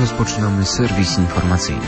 Rozpoczynamy serwis informacyjny.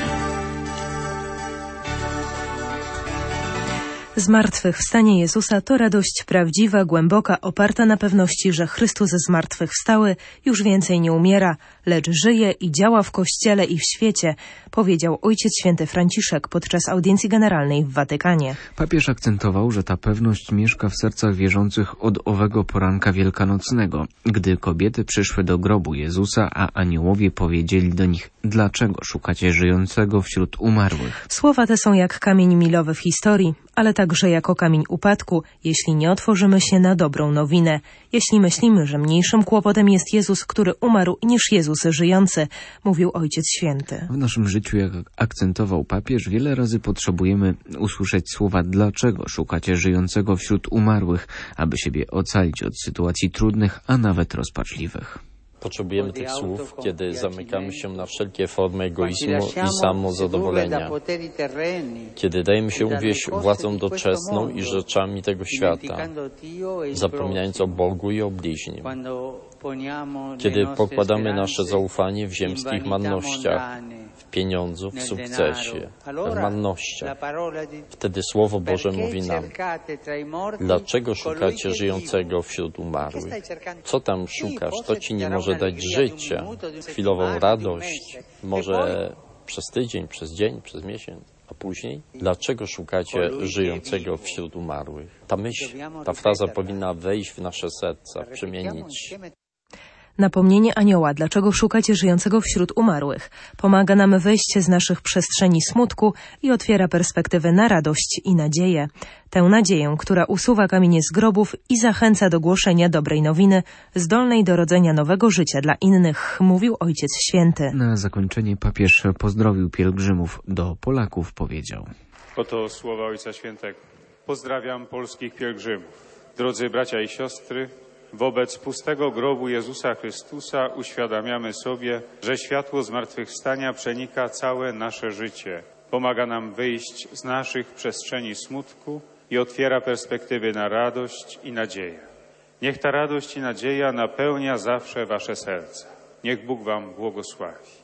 Zmartwychwstanie Jezusa to radość prawdziwa, głęboka, oparta na pewności, że Chrystus zmartwychwstały już więcej nie umiera, lecz żyje i działa w Kościele i w świecie, powiedział Ojciec Święty Franciszek podczas audiencji generalnej w Watykanie. Papież akcentował, że ta pewność mieszka w sercach wierzących od owego poranka wielkanocnego, gdy kobiety przyszły do grobu Jezusa, a aniołowie powiedzieli do nich: dlaczego szukacie żyjącego wśród umarłych? Słowa te są jak kamień milowy w historii, ale także jako kamień upadku, jeśli nie otworzymy się na dobrą nowinę. Jeśli myślimy, że mniejszym kłopotem jest Jezus, który umarł, niż Jezus żyjący, mówił Ojciec Święty. W naszym życiu, jak akcentował papież, wiele razy potrzebujemy usłyszeć słowa: dlaczego szukacie żyjącego wśród umarłych, aby siebie ocalić od sytuacji trudnych, a nawet rozpaczliwych. Potrzebujemy tych słów, kiedy zamykamy się na wszelkie formy egoizmu i samozadowolenia. Kiedy dajemy się uwieść władzą doczesną i rzeczami tego świata, zapominając o Bogu i o bliźnim. Kiedy pokładamy nasze zaufanie w ziemskich mannościach, w pieniądzu, w sukcesie, w mannościach, wtedy Słowo Boże mówi nam: dlaczego szukacie żyjącego wśród umarłych? Co tam szukasz? To ci nie może dać życia, chwilową radość, może przez tydzień, przez dzień, przez miesiąc, a później? Dlaczego szukacie żyjącego wśród umarłych? Ta myśl, ta fraza powinna wejść w nasze serca, przemienić. Napomnienie anioła, dlaczego szukacie żyjącego wśród umarłych, pomaga nam wyjść z naszych przestrzeni smutku i otwiera perspektywę na radość i nadzieję. Tę nadzieję, która usuwa kamienie z grobów i zachęca do głoszenia dobrej nowiny, zdolnej do rodzenia nowego życia dla innych, mówił Ojciec Święty. Na zakończenie papież pozdrowił pielgrzymów. Do Polaków powiedział: oto słowa Ojca Świętego. Pozdrawiam polskich pielgrzymów. Drodzy bracia i siostry, wobec pustego grobu Jezusa Chrystusa uświadamiamy sobie, że światło zmartwychwstania przenika całe nasze życie. Pomaga nam wyjść z naszych przestrzeni smutku i otwiera perspektywy na radość i nadzieję. Niech ta radość i nadzieja napełnia zawsze wasze serca. Niech Bóg wam błogosławi.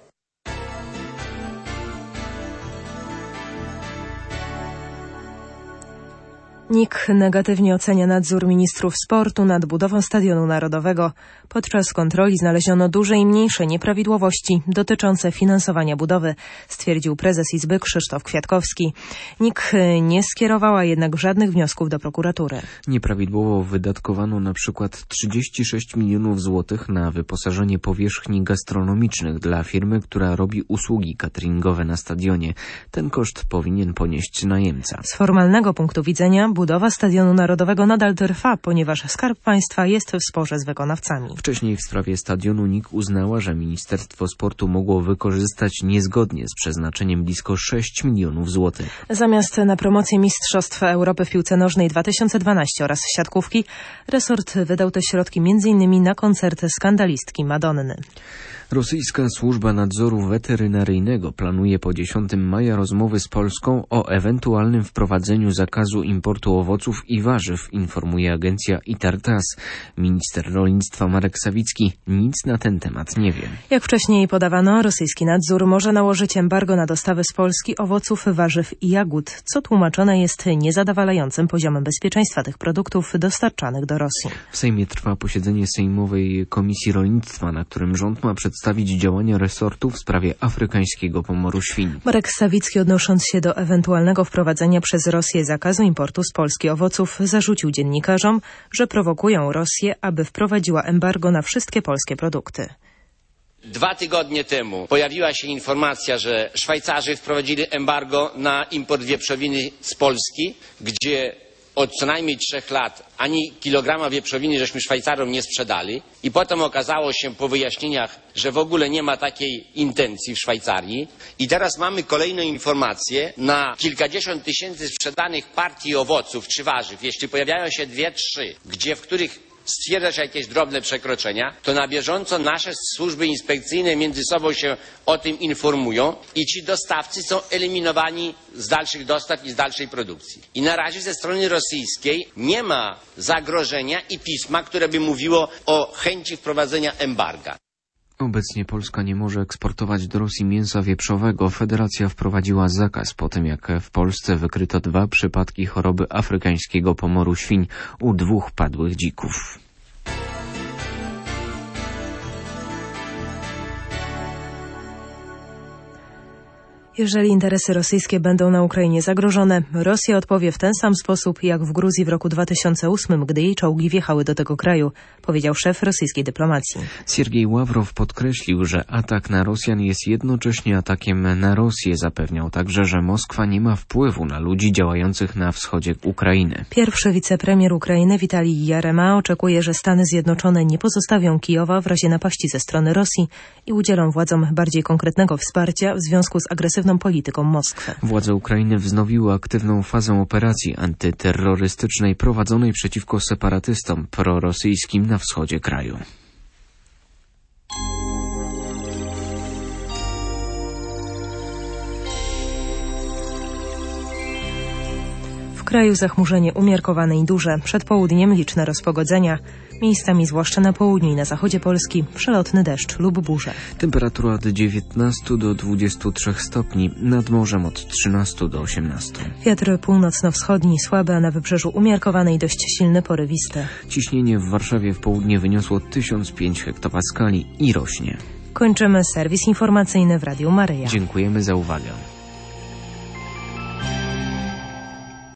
NIK negatywnie ocenia nadzór ministrów sportu nad budową Stadionu Narodowego. Podczas kontroli znaleziono duże i mniejsze nieprawidłowości dotyczące finansowania budowy, stwierdził prezes Izby Krzysztof Kwiatkowski. NIK nie skierowała jednak żadnych wniosków do prokuratury. Nieprawidłowo wydatkowano na przykład 36 milionów złotych na wyposażenie powierzchni gastronomicznych dla firmy, która robi usługi cateringowe na stadionie. Ten koszt powinien ponieść najemca. Z formalnego punktu widzenia budowa Stadionu Narodowego nadal trwa, ponieważ Skarb Państwa jest w sporze z wykonawcami. Wcześniej w sprawie stadionu NIK uznała, że Ministerstwo Sportu mogło wykorzystać niezgodnie z przeznaczeniem blisko 6 milionów złotych. Zamiast na promocję Mistrzostw Europy w piłce nożnej 2012 oraz siatkówki, resort wydał te środki m.in. na koncert skandalistki Madonny. Rosyjska służba nadzoru weterynaryjnego planuje po 10 maja rozmowy z Polską o ewentualnym wprowadzeniu zakazu importu owoców i warzyw, informuje agencja ITAR-TASS. Minister rolnictwa Marek Sawicki nic na ten temat nie wie. Jak wcześniej podawano, rosyjski nadzór może nałożyć embargo na dostawy z Polski owoców, warzyw i jagód, co tłumaczone jest niezadowalającym poziomem bezpieczeństwa tych produktów dostarczanych do Rosji. W Sejmie trwa posiedzenie Sejmowej Komisji Rolnictwa, na którym rząd ma przedstawić działania resortu w sprawie afrykańskiego pomoru świń. Marek Sawicki, odnosząc się do ewentualnego wprowadzenia przez Rosję zakazu importu z Polski owoców, zarzucił dziennikarzom, że prowokują Rosję, aby wprowadziła embargo na wszystkie polskie produkty. 2 tygodnie temu pojawiła się informacja, że Szwajcarzy wprowadzili embargo na import wieprzowiny z Polski, gdzie od co najmniej 3 lat ani kilograma wieprzowiny żeśmy Szwajcarom nie sprzedali i potem okazało się po wyjaśnieniach, że w ogóle nie ma takiej intencji w Szwajcarii. I teraz mamy kolejną informację na kilkadziesiąt tysięcy sprzedanych partii owoców czy warzyw. Jeśli pojawiają się 2-3, w których stwierdza się jakieś drobne przekroczenia, to na bieżąco nasze służby inspekcyjne między sobą się o tym informują i ci dostawcy są eliminowani z dalszych dostaw i z dalszej produkcji. I na razie ze strony rosyjskiej nie ma zagrożenia i pisma, które by mówiło o chęci wprowadzenia embarga. Obecnie Polska nie może eksportować do Rosji mięsa wieprzowego. Federacja wprowadziła zakaz po tym, jak w Polsce wykryto 2 przypadki choroby afrykańskiego pomoru świń u 2 padłych dzików. Jeżeli interesy rosyjskie będą na Ukrainie zagrożone, Rosja odpowie w ten sam sposób jak w Gruzji w roku 2008, gdy jej czołgi wjechały do tego kraju, powiedział szef rosyjskiej dyplomacji. Siergiej Ławrow podkreślił, że atak na Rosjan jest jednocześnie atakiem na Rosję. Zapewniał także, że Moskwa nie ma wpływu na ludzi działających na wschodzie Ukrainy. Pierwszy wicepremier Ukrainy Witalij Jarema oczekuje, że Stany Zjednoczone nie pozostawią Kijowa w razie napaści ze strony Rosji i udzielą władzom bardziej konkretnego wsparcia w związku z agresywną polityką Moskwy. Władze Ukrainy wznowiły aktywną fazę operacji antyterrorystycznej prowadzonej przeciwko separatystom prorosyjskim na wschodzie kraju. W kraju zachmurzenie umiarkowane i duże. Przed południem liczne rozpogodzenia. Miejscami, zwłaszcza na południu i na zachodzie Polski, przelotny deszcz lub burze. Temperatura od 19 do 23 stopni, nad morzem od 13 do 18. Wiatr północno-wschodni słaby, a na wybrzeżu umiarkowany i dość silny, porywisty. Ciśnienie w Warszawie w południe wyniosło 1005 hektopaskali i rośnie. Kończymy serwis informacyjny w Radiu Maryja. Dziękujemy za uwagę.